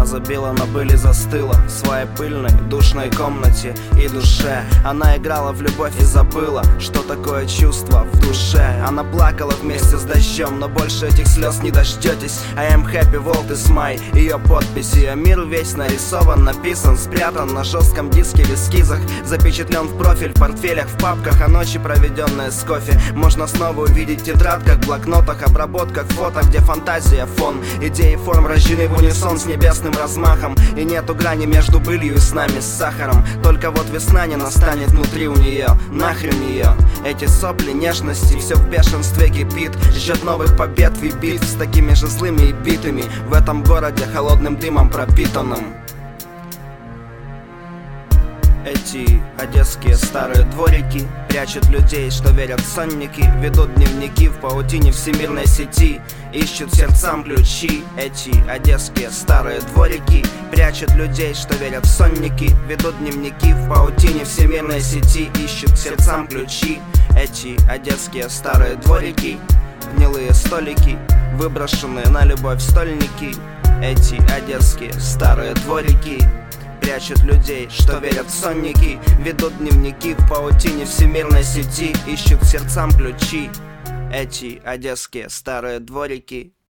забила на пыли, застыла в своей пыльной, душной комнате и душе. Она играла в любовь и забыла, что такое чувство в душе. Она плакала вместе с дождем, но больше этих слез не дождетесь. I am happy, world is my. Ее подпись, ее мир весь нарисован, написан, спрятан на жестком диске в эскизах, запечатлен в профиль, в портфелях, в папках, а ночи, проведенные с кофе, можно снова увидеть в тетрадках, блокнотах, обработках фото, где фантазия фон. Идеи форм рождены в унисон с небесным размахом, и нету грани между былью и снами с сахаром. Только вот весна не настанет внутри у нее, нахрен ее. Эти сопли нежности, все в бешенстве кипит, ждет новых побед и битв с такими же злыми и битыми в этом городе холодным дымом пропитанным. Эти одесские старые дворики прячут людей, что верят в сонники, ведут дневники в паутине всемирной сети, ищут сердцам ключи. Эти одесские старые дворики прячут людей, что верят в сонники, ведут дневники в паутине всемирной сети, ищут сердцам ключи. Эти одесские старые дворики, гнилые столики, выброшенные на любовь стольники. Эти одесские старые дворики прячут людей, что верят в сонники, ведут дневники в паутине всемирной сети, ищут сердцам ключи. Эти одесские старые дворики.